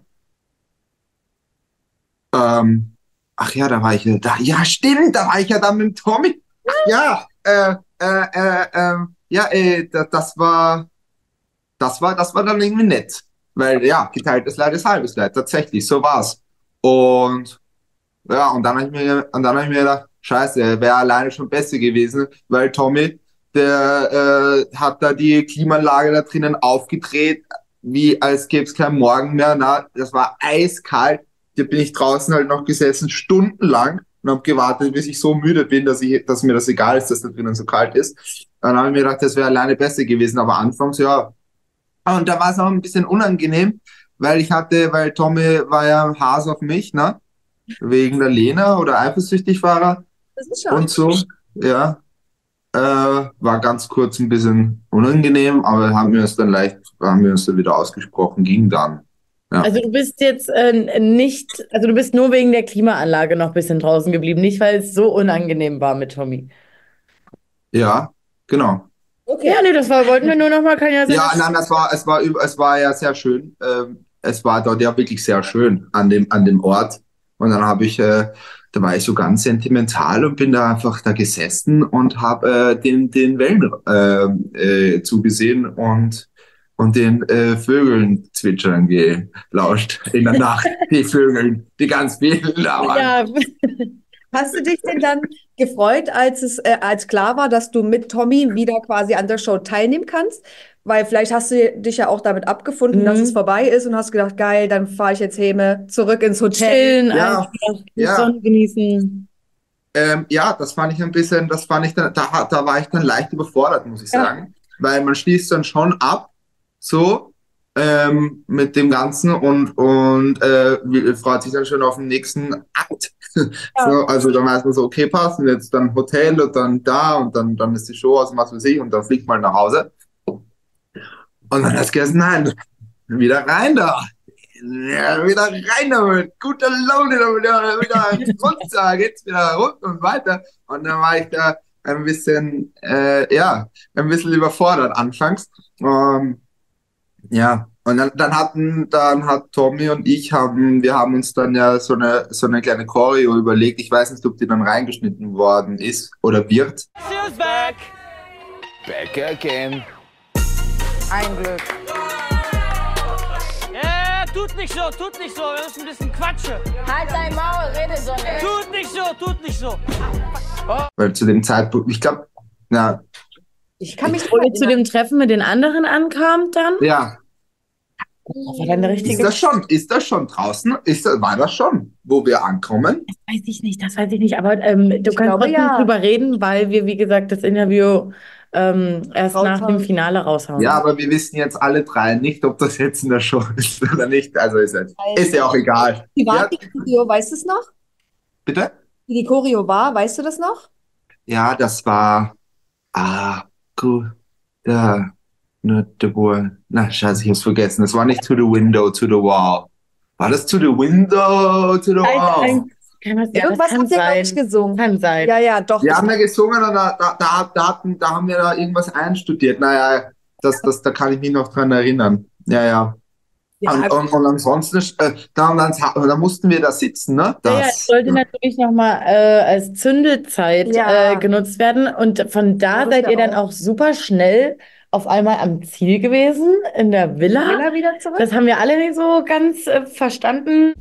ähm, ach ja, da war ich ja da, ja, stimmt, da war ich ja da mit dem Tommy. Ach ja, äh, äh, äh, ähm, ja, äh, das, das war, das war, das war dann irgendwie nett. Weil, ja, geteiltes Leid ist halbes Leid. Tatsächlich, so war's. Und, ja, und dann habe ich mir, und dann habe ich mir gedacht, scheiße, wäre alleine schon besser gewesen, weil Tommy, der, äh, hat da die Klimaanlage da drinnen aufgedreht, wie als gäbe es keinen Morgen mehr. Na, das war eiskalt. Da bin ich draußen halt noch gesessen, stundenlang, und habe gewartet, bis ich so müde bin, dass ich, dass mir das egal ist, dass da drinnen so kalt ist. Dann habe ich mir gedacht, das wäre alleine besser gewesen, aber anfangs, ja. Und da war es auch ein bisschen unangenehm, weil ich hatte, weil Tommy war ja ein Hase auf mich, ne? Wegen der Lena oder eifersüchtig war er Das ist schon. und so, ja. Äh, war ganz kurz ein bisschen unangenehm, aber haben wir uns dann leicht, haben wir uns dann wieder ausgesprochen, ging dann. Ja. Also du bist jetzt äh, nicht, also du bist nur wegen der Klimaanlage noch ein bisschen draußen geblieben, nicht weil es so unangenehm war mit Tommy. Ja, genau. Okay. Ja, nee, das war, wollten wir nur noch mal, kann ja sein. Ja, dass- nein, das war, es war, üb- es war ja sehr schön. Ähm, es war dort ja wirklich sehr schön an dem, an dem Ort. Und dann habe ich, äh, da war ich so ganz sentimental und bin da einfach da gesessen und habe äh, den, den Wellen äh, äh, zugesehen und, und den äh, Vögeln zwitschern gelauscht in der Nacht. Die Vögeln, die ganz vielen da waren. Ja. Hast du dich denn dann gefreut, als es äh, als klar war, dass du mit Tommy wieder quasi an der Show teilnehmen kannst? Weil vielleicht hast du dich ja auch damit abgefunden, Mhm. dass es vorbei ist und hast gedacht, geil, dann fahre ich jetzt Heme zurück ins Hotel. Chillen, Ja, einfach die ja. Sonne genießen. Ähm, ja, das fand ich ein bisschen, das fand ich dann, da, da war ich dann leicht überfordert, muss ich Ja. sagen. Weil man schließt dann schon ab, so, ähm, mit dem Ganzen und, und äh, wie- freut sich dann schon auf den nächsten Akt. So, also dann weiß man so, okay, passt, und jetzt dann Hotel und dann da und dann, dann ist die Show aus, was weiß ich, und dann fliegt man nach Hause. Und dann hast du gesagt, nein, wieder rein da. Ja, wieder rein damit, guter Laune, da wieder, wieder runter, geht's wieder runter und weiter. Und dann war ich da ein bisschen, äh, ja, ein bisschen überfordert anfangs. Ähm, ja, und dann, dann hatten, dann hat Tommy und ich haben, wir haben uns dann ja so eine, so eine kleine Choreo überlegt. Ich weiß nicht, ob die dann reingeschnitten worden ist oder wird. She's back. Back again. Ein Glück. Ja, tut nicht so, tut nicht so. Wir müssen ein bisschen quatschen. Halt dein Maul, rede so nicht. Tut nicht so, tut nicht so. Weil zu dem Zeitpunkt, ich glaube, ja, Ich kann mich Wo dran ihr zu erinnern. dem Treffen mit den anderen ankamt dann? ja, Das war dann eine ist richtige... das schon, ist das schon draußen? Ist das, war das schon, wo wir ankommen? Weiß ich nicht, das weiß ich nicht. Aber ähm, du kannst glaube, trotzdem ja. drüber reden, weil wir, wie gesagt, das Interview ähm, erst nach Raushauen. dem Finale raushauen. Ja, aber wir wissen jetzt alle drei nicht, ob das jetzt in der Show ist oder nicht. Also ist, jetzt, ist ja auch egal. Wie war Ja, die Choreo, weißt du es noch? bitte? Wie die Choreo war, weißt du das noch? Ja, das war. Ah, gut. Ja, not the wall. Na, scheiße, ich hab's vergessen. Das war nicht to the window, to the wall. War das to the window, to the Ein- wall? ein- kann das, ja, das Irgendwas kann hat der, glaube ich, sein. gesungen. Kann sein. Ja, ja, doch. Wir das- haben ja gesungen und da, da, da, da, hatten, da haben wir da irgendwas einstudiert. Naja, das, das, da kann ich mich noch dran erinnern. Ja, ja. Ja, und, und, und ansonsten, äh, da, und dann, da mussten wir da sitzen, ne? Ja, ja, Das, es sollte natürlich nochmal äh, als Zündezeit Ja. äh, genutzt werden. Und von da Ja, das seid ja ihr dann auch. auch super schnell auf einmal am Ziel gewesen, in der Villa. Villa wieder zurück? Das haben wir alle nicht so ganz äh, verstanden.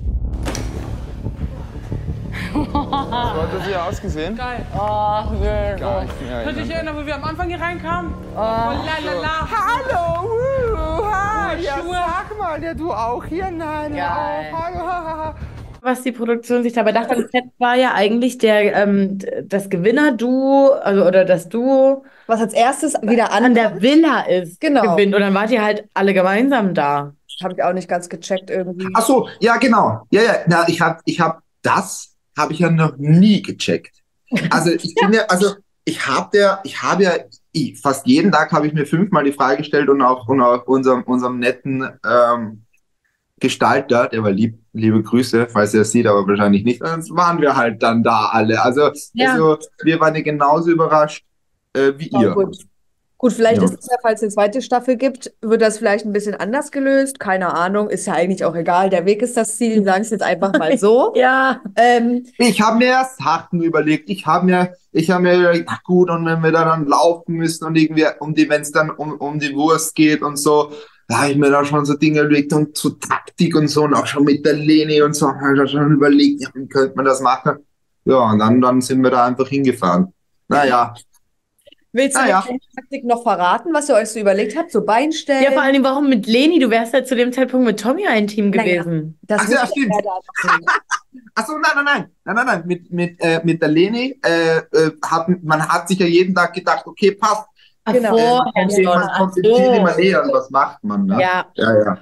So hat das hier ausgesehen? Geil. Oh, nö. Gar nicht mehr Könnt ihr euch erinnern. erinnern, wo wir am Anfang hier reinkamen? Oh, la la la. Hallo, uh, hi, ja, Schuhe. sag mal, ja, du auch hier? Nein, Geil. auch, hallo, haha. Was die Produktion sich dabei dachte, das Set war ja eigentlich der, ähm, d- das Gewinner-Duo, also oder das Duo Was als erstes wieder an an der Villa ist, Genau. gewinnt. Und dann wart ihr halt alle gemeinsam da. habe ich auch nicht ganz gecheckt irgendwie. ach so, ja, genau. Ja, ja, na, ich habe ich hab, das habe ich ja noch nie gecheckt. Also ich bin ja, also ich habe ja, ich habe ja, ich, fast jeden Tag habe ich mir fünfmal die Frage gestellt und auch, und auch unserem, unserem netten ähm, Gestalter, der war lieb, liebe Grüße, falls er es sieht, aber wahrscheinlich nicht. Dann waren wir halt dann da alle. Also, Ja. also wir waren ja genauso überrascht äh, wie Ja, ihr. gut. Gut, vielleicht Ja. ist es ja, falls es eine zweite Staffel gibt, wird das vielleicht ein bisschen anders gelöst. Keine Ahnung, ist ja eigentlich auch egal. Der Weg ist das Ziel, sagen es jetzt einfach mal so. Ja. Ähm, Ich habe mir erst Sachen überlegt. Ich habe mir, ich habe mir überlegt, ach gut, und wenn wir da dann laufen müssen und irgendwie um die, wenn es dann um, um die Wurst geht und so, da habe ich mir da schon so Dinge überlegt und zu Taktik und so und auch schon mit der Leni und so, habe ich da schon überlegt, ja, wie könnte man das machen? Ja, und dann, dann sind wir da einfach hingefahren. Naja, willst du Ah, die ja. kleine Taktik noch verraten, was ihr euch so überlegt habt? So Beinstellen? Ja, vor allem, warum mit Leni? Du wärst ja zu dem Zeitpunkt mit Tommy ein Team Naja. gewesen. das Ach ja, wusste stimmt. er da noch nicht. Achso, nein, nein, nein, nein, nein, nein, mit, mit, äh, mit der Leni, äh, äh, hat, man hat sich ja jeden Tag gedacht, okay, passt, Ach, Genau. äh, vorher man kommt, schon. man Ach kommt dem Ziel so. immer näher und was macht man, ne? Ja. Ja, ja.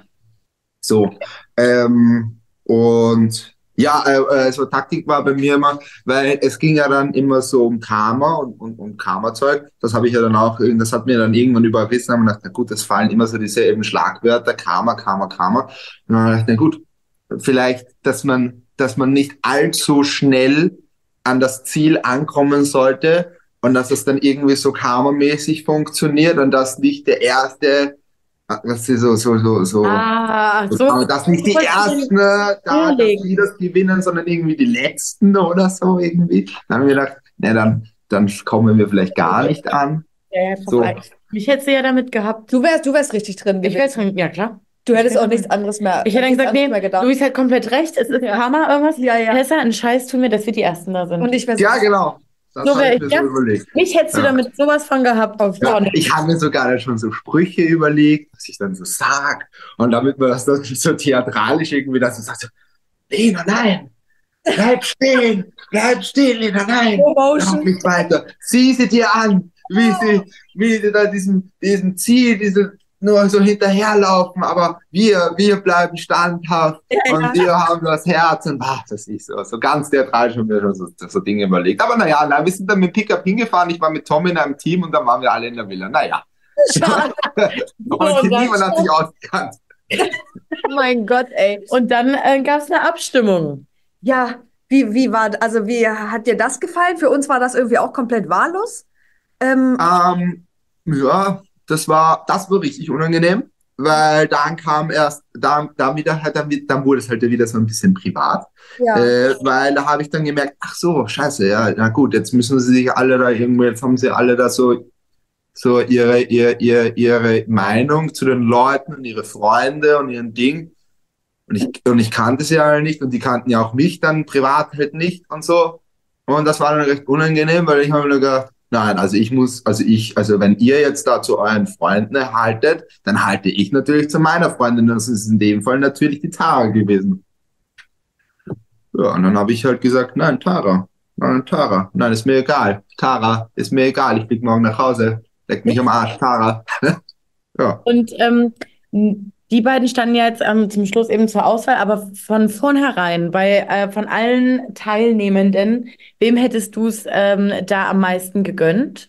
So. Ähm, und ja, äh, äh, so Taktik war bei mir immer, weil es ging ja dann immer so um Karma und, und um Karma-Zeug. Das habe ich ja dann auch, das hat mir dann irgendwann überrissen, und gedacht, na gut, es fallen immer so diese eben Schlagwörter, Karma, Karma, Karma. Und dann habe ich gedacht, na gut, vielleicht, dass man, dass man nicht allzu schnell an das Ziel ankommen sollte und dass es dann irgendwie so karmamäßig funktioniert und dass nicht der erste Das ist so, so, so, so. Ah, so so. aber das nicht die Ersten, da, dass die das gewinnen, sondern irgendwie die Letzten oder so irgendwie. Dann haben wir gedacht, na, dann, dann kommen wir vielleicht gar nicht an. Ja, ja, So. mich hättest du ja damit gehabt. Du wärst, du wärst richtig drin Ich gewesen. wär's drin, ja klar. Du hättest Ich auch wär- nichts anderes mehr. Ich hätte dann nichts gesagt, nee, anderes mehr gedacht. Luis hat komplett recht, es ist Karma irgendwas. Ja, ja. Tessa, einen Scheiß tun wir, dass wir die Ersten da sind. Und ich wär's Ja, genau. Das So habe wär ich mir ich, ja. so überlegt. Mich hättest du Ja. damit sowas von gehabt. Auf Ja, Sonne. ich habe mir sogar dann schon so Sprüche überlegt, was ich dann so sag. Und damit man das dann so theatralisch irgendwie dann so sagt, so, Lena, nein, bleib stehen, bleib stehen, Lena, nein, Promotion. lauf nicht weiter. Sieh sie dir an, wie sie, wie sie da diesem, diesem Ziel, diese nur so hinterherlaufen, aber wir, wir bleiben standhaft Ja, und ja. wir haben das Herz und ach, das ist so, so ganz theatralisch haben wir schon so, so Dinge überlegt. Aber naja, na, wir sind dann mit Pickup hingefahren, ich war mit Tom in einem Team und dann waren wir alle in der Villa. Naja. Schade. Und und dann- niemand hat sich ausgekannt. Oh mein Gott, ey. Und dann äh, gab es eine Abstimmung. Ja, wie, wie war, also wie hat dir das gefallen? Für uns war das irgendwie auch komplett wahllos. Ähm, Ähm, ja, das war, das war richtig unangenehm, weil dann kam erst, dann, dann wieder, halt, dann, dann wurde es halt wieder so ein bisschen privat, ja. äh, weil da habe ich dann gemerkt, ach so, scheiße, ja, na gut, jetzt müssen sie sich alle da irgendwie, jetzt haben sie alle da so, so ihre, ihre, ihre, ihre Meinung zu den Leuten und ihre Freunde und ihren Ding. Und ich, und ich kannte sie alle nicht und die kannten ja auch mich dann privat halt nicht und so. Und das war dann recht unangenehm, weil ich habe mir gedacht, nein, also ich muss, also ich, also wenn ihr jetzt da zu euren Freunden haltet, dann halte ich natürlich zu meiner Freundin. Das ist in dem Fall natürlich die Tara gewesen. Ja, und dann habe ich halt gesagt, nein, Tara, nein, Tara, nein, ist mir egal. Tara, ist mir egal, ich flieg morgen nach Hause. Leck mich am Arsch, Tara. Ja. Und ähm, die beiden standen ja jetzt ähm, zum Schluss eben zur Auswahl, aber von vornherein, bei, äh, von allen Teilnehmenden, wem hättest du es ähm, da am meisten gegönnt?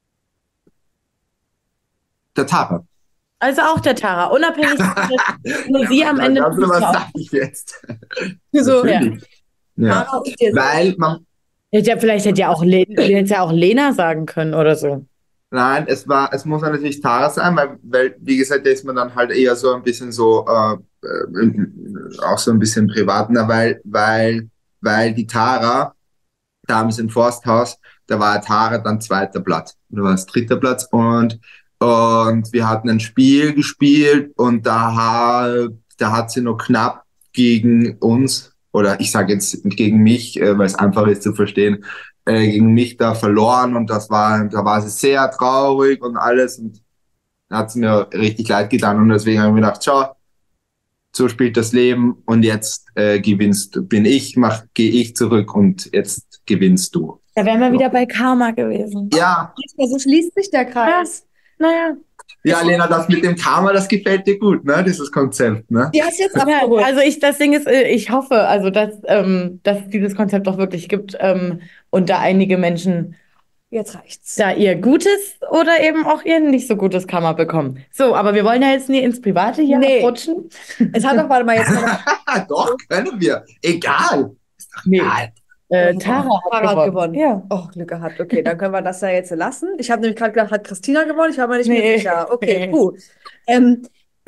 Der Tara. Also auch der Tara, unabhängig davon, dass nur sie am Ende. Also, was sag ich jetzt? So, ja. Natürlich. Ja. Tara und dir Weil man, Hätte ja, vielleicht hätte ja auch, Le hätte ja auch Lena sagen können oder so. nein, es war, es muss natürlich Tara sein, weil, weil, wie gesagt, da ist man dann halt eher so ein bisschen so, äh, äh, auch so ein bisschen privater, weil, weil, weil die Tara, damals im Forsthaus, da war Tara dann zweiter Platz, oder war es dritter Platz und, und wir hatten ein Spiel gespielt und da, ha- da hat sie noch knapp gegen uns, oder ich sage jetzt gegen mich, äh, weil es einfach ist zu verstehen, äh, gegen mich da verloren und das war, da war sie sehr traurig und alles und da hat es mir richtig leid getan und deswegen habe ich mir gedacht, schau, so spielt das Leben und jetzt äh, gewinnst du, bin ich, mach, gehe ich zurück und jetzt gewinnst du. Da wären wir wieder bei Karma gewesen. Ja, so schließt sich der Kreis. Naja. ja, Lena, das mit dem Karma, das gefällt dir gut, ne, dieses Konzept, ne? Die hast du jetzt Ja, abgeholt. also ich, das Ding ist, äh, ich hoffe, also dass, ähm, dass es dieses Konzept auch wirklich gibt ähm, und da einige Menschen Jetzt reicht's. da ihr gutes oder eben auch ihr nicht so gutes Karma bekommen. So, aber wir wollen ja jetzt nie ins Private hier Nee. abrutschen. Es hat doch, warte mal, jetzt mal Doch, können wir. Egal. Ist doch Nee. egal. Äh, Tara hat Tara hat gewonnen. gewonnen. Ja. Oh, Glück gehabt. Okay, dann können wir das ja jetzt lassen. Ich habe nämlich gerade gedacht, hat Christina gewonnen? Ich war mir nicht mehr Nee. sicher. Okay, Nee. cool. Ähm,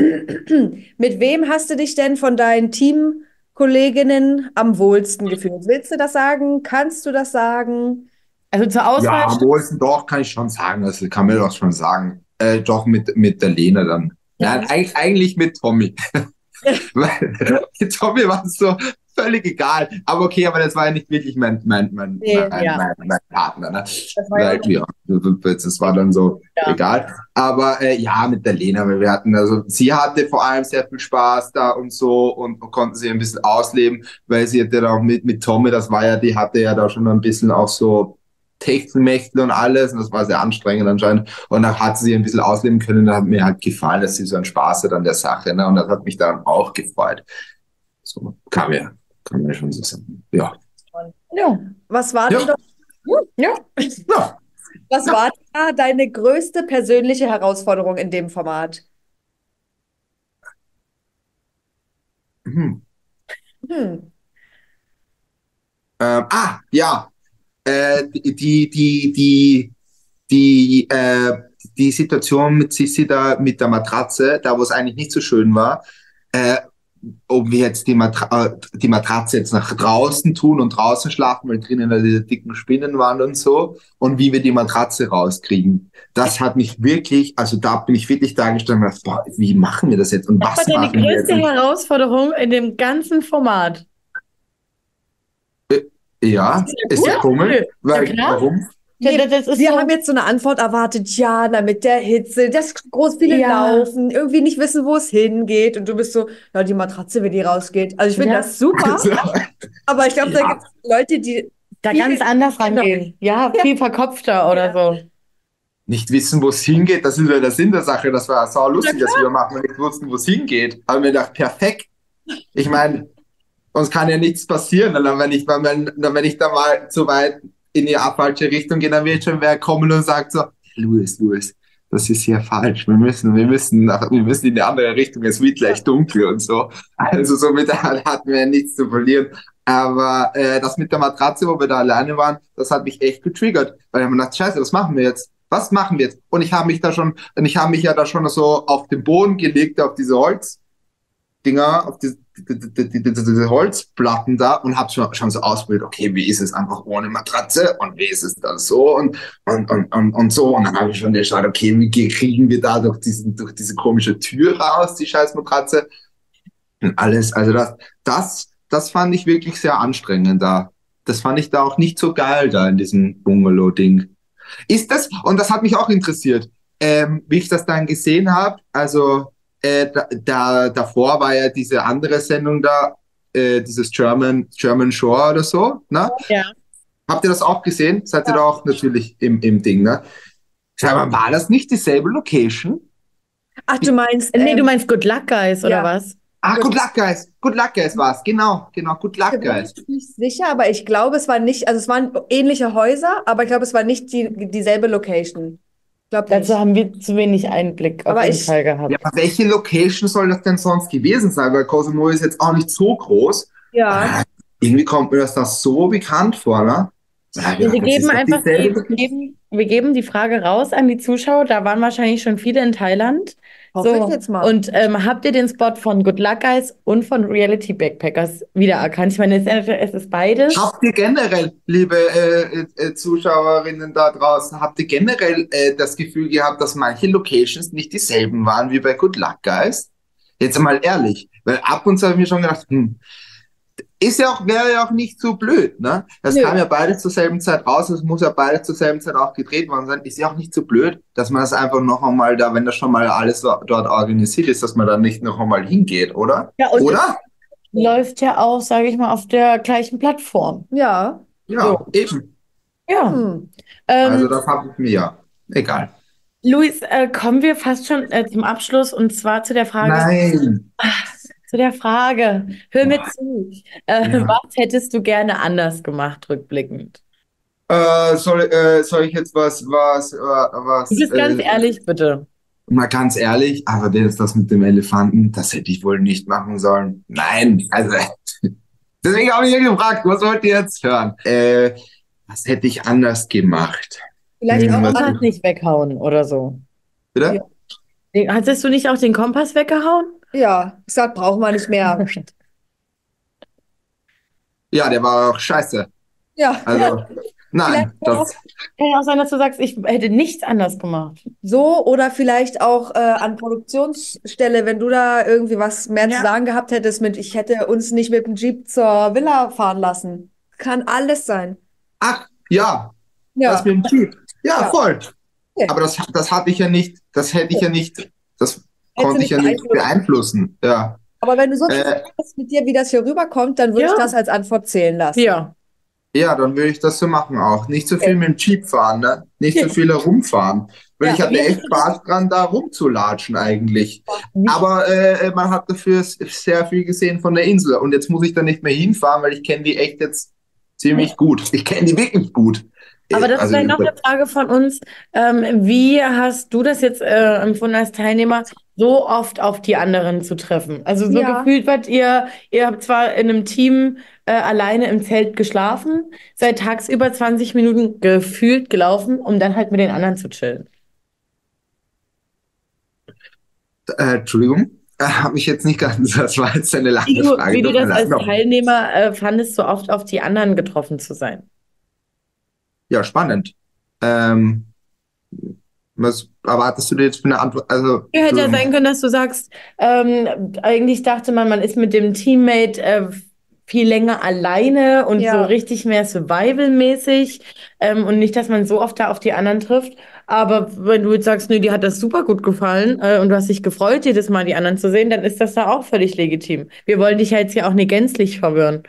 mit wem hast du dich denn von deinen Teamkolleginnen am wohlsten gefühlt? Willst du das sagen? Kannst du das sagen? Also zur Auswahl. Ja, am wohlsten doch, kann ich schon sagen. Das kann man doch schon sagen. Äh, doch mit, mit der Lena dann. Ja. Nein, eigentlich, eigentlich mit Tommy. Weil mit Tommy war es so völlig egal. Aber okay, aber das war ja nicht wirklich mein, mein, mein, Nee, mein, ja. mein, mein Partner. Ne? war ja Weil, ja, das war dann so Ja. egal. Aber äh, ja, mit der Lena, weil wir hatten, also sie hatte vor allem sehr viel Spaß da und so und, und konnte sich ein bisschen ausleben, weil sie hatte da auch mit, mit Tommy, das war ja, die hatte ja da schon ein bisschen auch so Techtelmechtel und alles und das war sehr anstrengend anscheinend und dann hat sie sich ein bisschen ausleben können, da hat mir halt gefallen, dass sie so einen Spaß hat an der Sache, ne? Und das hat mich dann auch gefreut. So, kann mir, kann mir schon so sagen. Ja. Ja. Was war Ja. denn doch, Ja. Ja. was war da deine größte persönliche Herausforderung in dem Format? Mhm. Hm. Ähm, ah, ja. Äh, die, die, die, die, die, äh, die Situation mit Sissi da, mit der Matratze, da wo es eigentlich nicht so schön war, äh, ob wir jetzt die, Matra äh, die Matratze jetzt nach draußen tun und draußen schlafen, weil drinnen da diese dicken Spinnen waren und so, und wie wir die Matratze rauskriegen. Das hat mich wirklich, also da bin ich wirklich da gestanden und dachte, boah, wie machen wir das jetzt und Das was war machen deine wir jetzt? größte Herausforderung in dem ganzen Format. Ja, ist ja komisch. Weil, Ja, klar. warum? Nee, Ja, das ist wir so- haben jetzt so eine Antwort erwartet, ja, na, mit der Hitze, dass groß viele Ja. laufen, irgendwie nicht wissen, wo es hingeht. Und du bist so, ja, die Matratze, wie die rausgeht. Also ich finde Ja. das super, aber ich glaube, da Ja. gibt es Leute, die Da viel- ganz anders rangehen. Ja, viel verkopfter oder so. Nicht wissen, wo es hingeht, das ist ja der Sinn der Sache. Das war sau lustig, dass wir machen und nicht wussten, wo es hingeht. Aber mir gedacht, perfekt. Ich meine, uns kann ja nichts passieren. Und dann, wenn ich, wenn, dann, wenn ich da mal zu weit in die falsche Richtung gehe, dann wird schon wer kommen und sagt so, Louis, Louis, das ist hier falsch. Wir müssen, wir müssen, nach, wir müssen in die andere Richtung. Es wird gleich dunkel und so. Also somit hatten wir nichts zu verlieren. Aber äh, das mit der Matratze, wo wir da alleine waren, das hat mich echt getriggert. Weil ich habe mir gedacht, scheiße, was machen wir jetzt? Was machen wir jetzt? Und ich habe mich da schon, und ich habe mich ja da schon so auf den Boden gelegt, auf diese Holzdinger, auf diese, die, die, die, die, diese Holzplatten da und habe schon, schon so ausprobiert, okay, wie ist es einfach ohne Matratze und wie ist es dann so und, und, und, und, und so. Und dann habe ich schon geschaut, okay, wie kriegen wir da durch, diesen, durch diese komische Tür raus, die scheiß Matratze? Und alles, also das, das, das fand ich wirklich sehr anstrengend da. Das fand ich da auch nicht so geil da in diesem Bungalow-Ding. Ist das, und das hat mich auch interessiert, ähm, wie ich das dann gesehen habe, also äh, da, da davor war ja diese andere Sendung da, äh, dieses German, German Shore oder so, ne? Ja. Habt ihr das auch gesehen? Seid ihr da auch natürlich im, im Ding, ne? Sag mal, war das nicht dieselbe Location? Ach, du meinst, Nee, ähm, du meinst Good Luck Guys, oder ja. was? Ah, Good Luck Guys, Good Luck Guys war's, genau, genau, Good Luck ich bin Guys. mir nicht sicher, aber ich glaube, es war nicht, also es waren ähnliche Häuser, aber ich glaube, es war nicht die, dieselbe Location. Ich glaube nicht. Dazu haben wir zu wenig Einblick auf Aber jeden ich- Fall gehabt. Ja, aber welche Location soll das denn sonst gewesen sein? Weil Cosimo ist jetzt auch nicht so groß. Ja. Irgendwie kommt mir das da so bekannt vor, ne? Ja, Wir das geben ist doch einfach die, dieselbe wir geben, wir geben die Frage raus an die Zuschauer. Da waren wahrscheinlich schon viele in Thailand. Hoffe ich jetzt mal. Und ähm, habt ihr den Spot von Good Luck Guys und von Reality Backpackers wiedererkannt? Ich meine, es ist, es ist beides. Habt ihr generell, liebe äh, äh, Zuschauerinnen da draußen, habt ihr generell äh, das Gefühl gehabt, dass manche Locations nicht dieselben waren wie bei Good Luck Guys? Jetzt mal ehrlich, weil ab und zu habe ich mir schon gedacht, hm, ist ja auch, wäre ja auch nicht so blöd, ne? Das Nö. kam ja beides zur selben Zeit raus, es muss ja beides zur selben Zeit auch gedreht worden sein. Ist ja auch nicht so blöd, dass man das einfach noch einmal da, wenn das schon mal alles so dort organisiert ist, dass man da nicht noch einmal hingeht, oder? Ja, und Oder? läuft ja auch, sage ich mal, auf der gleichen Plattform. Ja. Ja, eben. Ja. Hm. Ähm, Also das habe ich mir ja. Egal. Luis, äh, kommen wir fast schon äh, zum Abschluss und zwar zu der Frage. Nein. Zu der Frage. Hör mir zu. Äh, Ja. Was hättest du gerne anders gemacht, rückblickend? Äh, soll, äh, soll ich jetzt was, was, äh, was? Du bist ganz äh, ehrlich, bitte. Mal ganz ehrlich, aber das, das mit dem Elefanten, das hätte ich wohl nicht machen sollen. Nein, also deswegen habe ich ja gefragt, was wollt ihr jetzt hören? Äh, was hätte ich anders gemacht? Vielleicht Hm, auch was- an, Kompass nicht weghauen oder so. Bitte? Den- Hattest du nicht auch den Kompass weggehauen? ja, ich sag, brauchen wir nicht mehr. Ja, der war auch scheiße. Ja, Also, nein, Vielleicht das, Kann ja auch sein, dass du sagst, ich hätte nichts anders gemacht. so oder vielleicht auch äh, an Produktionsstelle, wenn du da irgendwie was mehr Ja. zu sagen gehabt hättest mit, ich hätte uns nicht mit dem Jeep zur Villa fahren lassen. Kann alles sein. ach, ja, Ja, das mit dem Jeep. Ja, Ja. voll. Ja. Aber das, das hatte ich ja nicht, das hätte ich ja nicht, das konnte du ich ja nicht nicht beeinflussen. Ja. aber wenn du so Äh. hast mit dir, wie das hier rüberkommt, dann würde Ja. ich das als Antwort zählen lassen. Ja. Ja, dann würde ich das so machen auch. Nicht so viel Okay. mit dem Jeep fahren, ne? Nicht so viel herumfahren. Weil Ja. ich hatte echt Spaß dran, da rumzulatschen eigentlich. Aber äh, man hat dafür s- sehr viel gesehen von der Insel. Und jetzt muss ich da nicht mehr hinfahren, weil ich kenne die echt jetzt ziemlich gut. Ich kenne die wirklich gut. Aber Äh, das ist also, vielleicht noch eine Frage von uns. Ähm, wie hast du das jetzt äh, empfunden als Teilnehmer, so oft auf die anderen zu treffen? Also so Ja. gefühlt wart ihr, ihr habt zwar in einem Team äh, alleine im Zelt geschlafen, seid tagsüber zwanzig Minuten gefühlt gelaufen, um dann halt mit den anderen zu chillen. Äh, Entschuldigung, äh, habe mich jetzt nicht ganz, das war jetzt eine lange Wie du, Frage. wie du das Lass als noch. Teilnehmer äh, fandest, so oft auf die anderen getroffen zu sein. Ja, spannend. Ähm, was erwartest du dir jetzt für eine Antwort? Also, Ja, hätte ja ähm, sein können, dass du sagst, ähm, eigentlich dachte man, man ist mit dem Teammate äh, viel länger alleine und Ja. so richtig mehr Survival-mäßig ähm, und nicht, dass man so oft da auf die anderen trifft. Aber wenn du jetzt sagst, nö, dir hat das super gut gefallen äh, und du hast dich gefreut, jedes Mal die anderen zu sehen, dann ist das da auch völlig legitim. Wir wollen dich ja jetzt hier auch nicht gänzlich verwirren.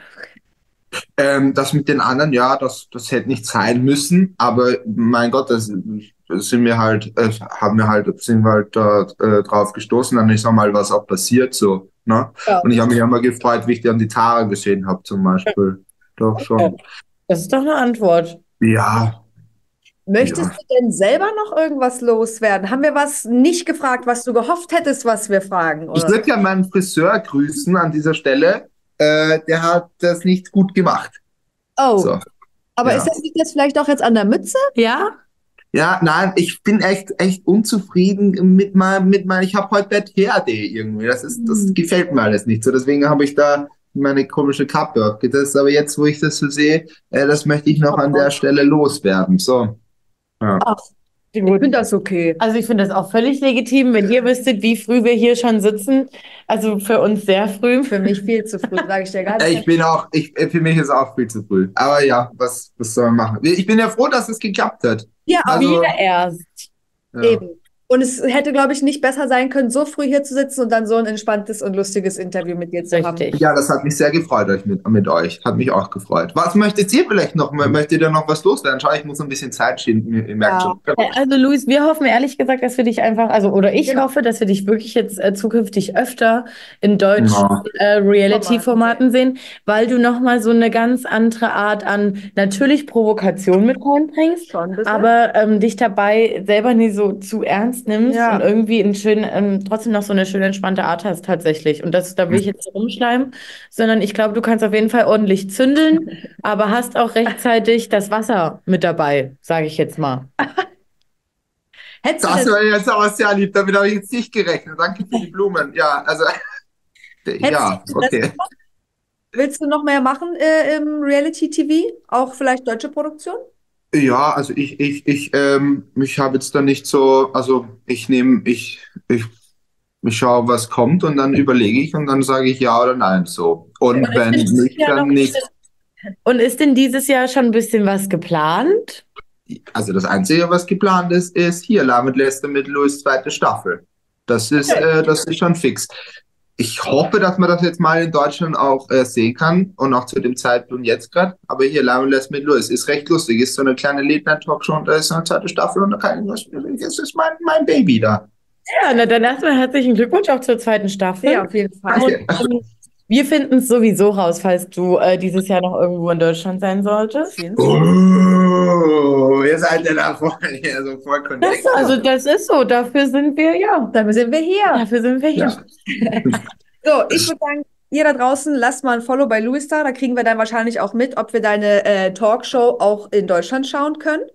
Ähm, das mit den anderen, ja, das, das hätte nicht sein müssen, aber mein Gott, das, das sind wir halt, äh, haben wir halt, sind wir halt da äh, drauf gestoßen, dann ist auch mal was auch passiert, so, ne? Ja. Und ich habe mich immer gefreut, wie ich dann die Tara gesehen habe, zum Beispiel. Doch schon. Das ist doch eine Antwort. Ja, Möchtest Ja. du denn selber noch irgendwas loswerden? Haben wir was nicht gefragt, was du gehofft hättest, was wir fragen? ich Oder? würde ja meinen Friseur grüßen an dieser Stelle. Äh, der hat das nicht gut gemacht. Oh, So. aber ja. ist das nicht jetzt vielleicht auch jetzt an der Mütze? Ja? Ja, nein, ich bin echt, echt unzufrieden mit meinem, mit meinem, ich habe heute Bett Hair Day irgendwie. Das ist, das Hm. gefällt mir alles nicht so. Deswegen habe ich da meine komische Kappe aufgesetzt. Aber jetzt, wo ich das so sehe, äh, das möchte ich noch an der Stelle loswerden. So. Ja. Ach, ich finde das okay. Also ich finde das auch völlig legitim, wenn ihr wüsstet, wie früh wir hier schon sitzen. Also für uns sehr früh. Für mich viel zu früh, sage ich dir ganz Äh, Ich ehrlich. bin auch, ich, äh, für mich ist auch viel zu früh. Aber ja, was, was soll man machen? Ich bin ja froh, dass es geklappt hat. Ja, Also- Wir erst. Ja. eben. Und es hätte, glaube ich, nicht besser sein können, so früh hier zu sitzen und dann so ein entspanntes und lustiges Interview mit dir zu haben. Richtig. Ja, das hat mich sehr gefreut euch mit, mit euch. Hat mich auch gefreut. Was möchtet ihr vielleicht noch? Möchtet ihr noch was loswerden? Schau, ich muss ein bisschen Zeit schinden. Ihr merkt Ja. schon. Äh, Also Luis, wir hoffen ehrlich gesagt, dass wir dich einfach, also oder ich Genau. hoffe, dass wir dich wirklich jetzt äh, zukünftig öfter in deutschen Ja. äh, Reality-Formaten sehen, weil du nochmal so eine ganz andere Art an natürlich Provokation mit reinbringst, Schon ein bisschen. aber ähm, dich dabei selber nie so zu ernst nimmst Ja. und irgendwie einen schönen, ähm, trotzdem noch so eine schöne entspannte Art hast tatsächlich. Und das, da will ich jetzt nicht rumschleimen, sondern ich glaube, du kannst auf jeden Fall ordentlich zündeln, aber hast auch rechtzeitig das Wasser mit dabei, sage ich jetzt mal. Hättest du Das denn, war jetzt aber sehr lieb. Damit habe ich jetzt nicht gerechnet. Danke für die Blumen. Ja, also. Ja, hättest du okay. das gemacht? Willst du noch mehr machen äh, im Reality-T V? Auch vielleicht deutsche Produktion? Ja, also ich, ich, ich, ähm, ich habe jetzt da nicht so, also ich nehme, ich, ich, ich schaue, was kommt und dann überlege ich und dann sage ich ja oder nein so. Und wenn nicht, Ja, dann noch nicht. Und ist denn dieses Jahr schon ein bisschen was geplant? Also das Einzige, was geplant ist, ist hier Love mit Lester mit Louis zweite Staffel. Das ist, äh, das ist schon fix. Ich hoffe, dass man das jetzt mal in Deutschland auch äh, sehen kann und auch zu dem Zeitpunkt jetzt gerade. Aber hier Love mit Lester mit Louis ist recht lustig. Ist so eine kleine Late-Night-Talkshow und da ist eine zweite Staffel und da kann ich, das ist mein, mein Baby da. Ja, na dann erstmal herzlichen Glückwunsch auch zur zweiten Staffel. Ja, auf jeden Fall. Danke. Und, ähm, wir finden es sowieso raus, falls du äh, dieses Jahr noch irgendwo in Deutschland sein solltest. Oh, ihr seid ja da voll, ja, so voll Das, connected. also das ist so, dafür sind wir, ja, Dann sind wir hier. dafür sind wir hier. Ja. So, ich würde sagen, ihr da draußen, lasst mal ein Follow bei Louis da. Da kriegen wir dann wahrscheinlich auch mit, ob wir deine äh, Talkshow auch in Deutschland schauen können.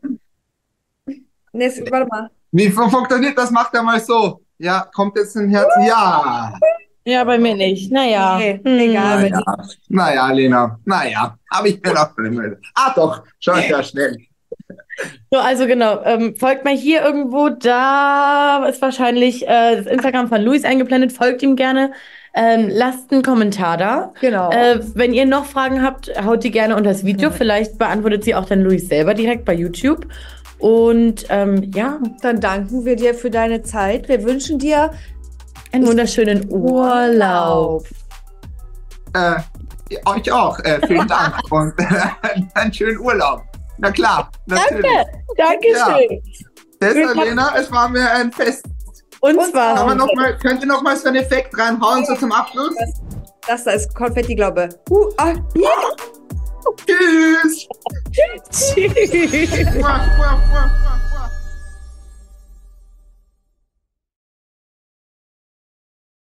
Nee, warte mal. Wie funktioniert das? Macht er mal so. Ja, kommt jetzt ein Herz? Ja. Ja, bei mir nicht. Naja. Nee, Hm. egal. wenn Naja, naja, Lena. Naja, habe ich mir noch gemeldet. Ah, doch. Schau ich ja schnell. So, also genau, ähm, folgt mal hier irgendwo, da ist wahrscheinlich äh, das Instagram von Luis eingeblendet, folgt ihm gerne, ähm, lasst einen Kommentar da. Genau. Äh, wenn ihr noch Fragen habt, haut die gerne unter das Video, vielleicht beantwortet sie auch dann Luis selber direkt bei YouTube. Und ähm, ja, Dann danken wir dir für deine Zeit. Wir wünschen dir einen wunderschönen Urlaub. Äh, euch auch. Äh, vielen Dank. Und äh, einen schönen Urlaub. Na klar, natürlich. Danke, Dankeschön. Tessa, Lena, es war mir ein Fest. Und Kann zwar, man noch mal, könnt ihr noch mal so einen Effekt reinhauen, so zum Abschluss? das, da ist Konfetti, glaube ich. Uh, ah, ja. Tschüss. tschüss. Muah, muah, muah, muah.